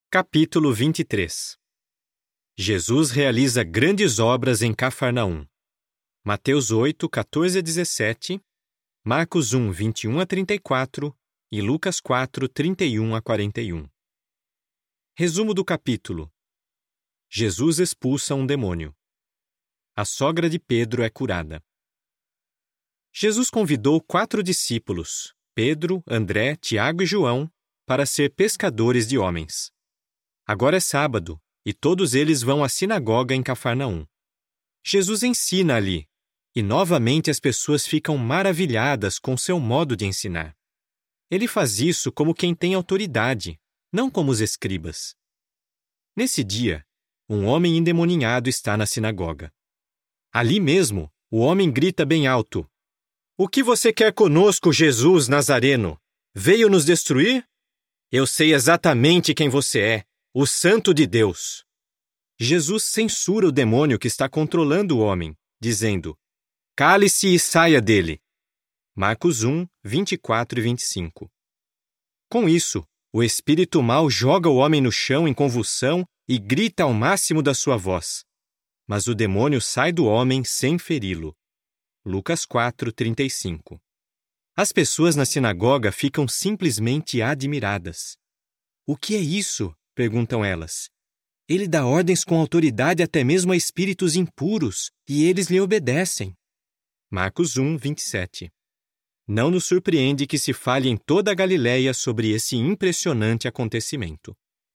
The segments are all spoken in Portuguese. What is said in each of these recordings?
Capítulo 23. Jesus realiza grandes obras em Cafarnaum. Mateus 8, 14 a 17, Marcos 1, 21 a 34 e Lucas 4, 31 a 41. Resumo do capítulo. Jesus expulsa um demônio. A sogra de Pedro é curada. Jesus convidou 4 discípulos, Pedro, André, Tiago e João, para ser pescadores de homens. Agora é sábado, e todos eles vão à sinagoga em Cafarnaum. Jesus ensina ali, e novamente as pessoas ficam maravilhadas com seu modo de ensinar. Ele faz isso como quem tem autoridade, não como os escribas. Nesse dia, um homem endemoninhado está na sinagoga. Ali mesmo, o homem grita bem alto: "O que você quer conosco, Jesus Nazareno? Veio nos destruir? Eu sei exatamente quem você é, o Santo de Deus." Jesus censura o demônio que está controlando o homem, dizendo: "Cale-se e saia dele." Marcos 1, 24 e 25. Com isso, o espírito mau joga o homem no chão em convulsão e grita ao máximo da sua voz. Mas o demônio sai do homem sem feri-lo. Lucas 4, 35. As pessoas na sinagoga ficam simplesmente admiradas. "O que é isso?" perguntam elas. "Ele dá ordens com autoridade até mesmo a espíritos impuros, e eles lhe obedecem." Marcos 1, 27. Não nos surpreende que se fale em toda a Galileia sobre esse impressionante acontecimento.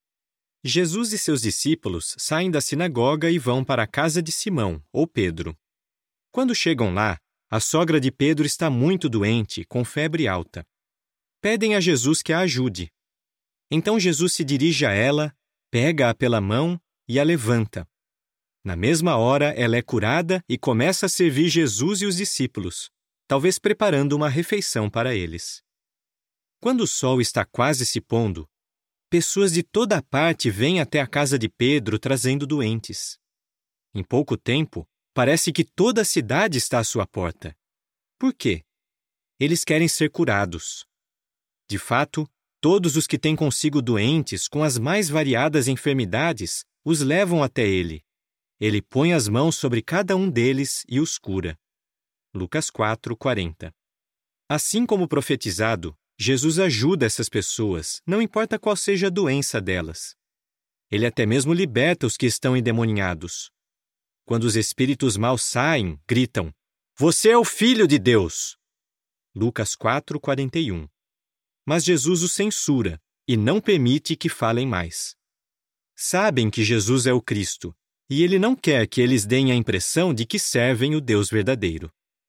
Jesus e seus discípulos saem da sinagoga e vão para a casa de Simão, ou Pedro. Quando chegam lá, a sogra de Pedro está muito doente, com febre alta. Pedem a Jesus que a ajude. Então Jesus se dirige a ela, pega-a pela mão e a levanta. Na mesma hora, ela é curada e começa a servir Jesus e os discípulos, talvez preparando uma refeição para eles. Quando o sol está quase se pondo, pessoas de toda a parte vêm até a casa de Pedro trazendo doentes. Em pouco tempo, parece que toda a cidade está à sua porta. Por quê? Eles querem ser curados. De fato, todos os que têm consigo doentes com as mais variadas enfermidades os levam até ele. Ele põe as mãos sobre cada um deles e os cura. Lucas 4, 40. Assim como profetizado, Jesus ajuda essas pessoas, não importa qual seja a doença delas. Ele até mesmo liberta os que estão endemoninhados. Quando os espíritos maus saem, gritam: "Você é o Filho de Deus!" Lucas 4, 41. Mas Jesus os censura e não permite que falem mais. Sabem que Jesus é o Cristo, e ele não quer que eles deem a impressão de que servem o Deus verdadeiro.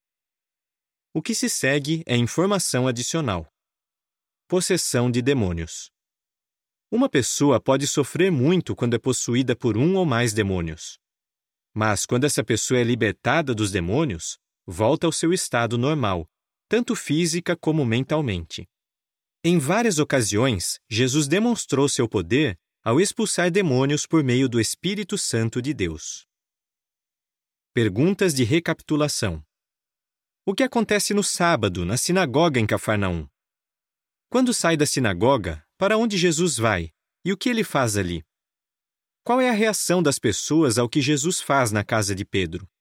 O que se segue é informação adicional. Possessão de demônios. Uma pessoa pode sofrer muito quando é possuída por um ou mais demônios. Mas quando essa pessoa é libertada dos demônios, volta ao seu estado normal, tanto física como mentalmente. Em várias ocasiões, Jesus demonstrou seu poder ao expulsar demônios por meio do Espírito Santo de Deus. Perguntas de recapitulação. O que acontece no sábado, na sinagoga em Cafarnaum? Quando sai da sinagoga, para onde Jesus vai? E o que ele faz ali? Qual é a reação das pessoas ao que Jesus faz na casa de Pedro?